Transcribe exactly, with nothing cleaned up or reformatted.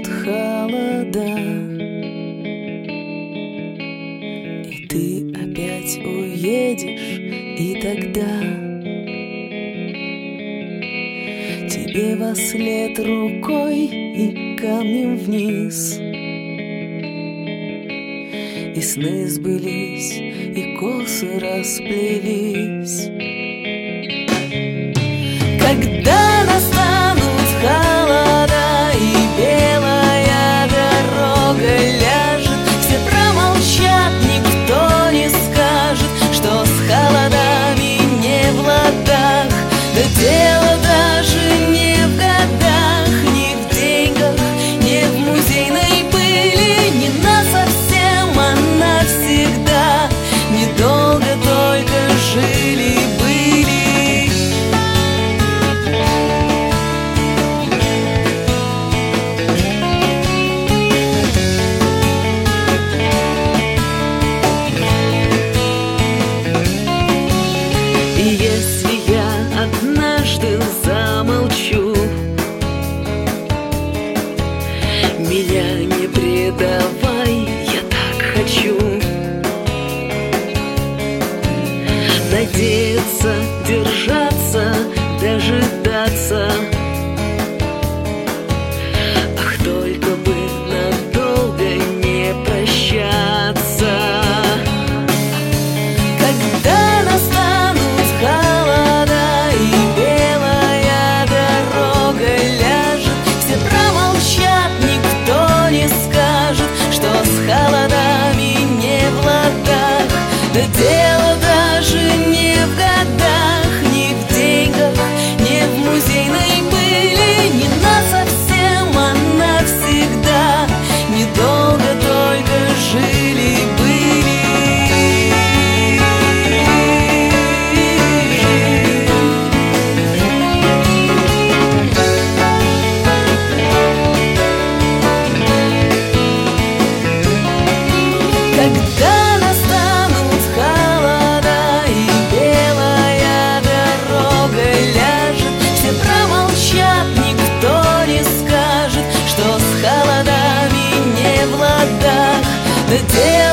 настанут холода, и ты опять уедешь, и тогда тебе вослед рукой и камнем вниз. И сны сбылись, и косы расплелись. Когда настанут холода и белая дорога ляжет, все промолчат, никто не скажет, что с холодами не в ладах. Да дело даже не в годах, не в деньгах, не в музейной пыли, не насовсем, а навсегда. Недолго только жили-были. И если я однажды замолчу, меня не предавай, я так хочу надеяться, держаться, дожидаться. Ах, только бы надолго не прощаться. Когда настанут холода и белая дорога ляжет, все промолчат, никто не скажет, что с холодами не в ладах. Да дело даже не в годах, не в деньгах, не в музейной пыли, не насовсем, а навсегда. Недолго только жили-были. Когда настанут холода и белая дорога ляжет, все промолчат, никто не скажет, что с холодами не в ладах. Да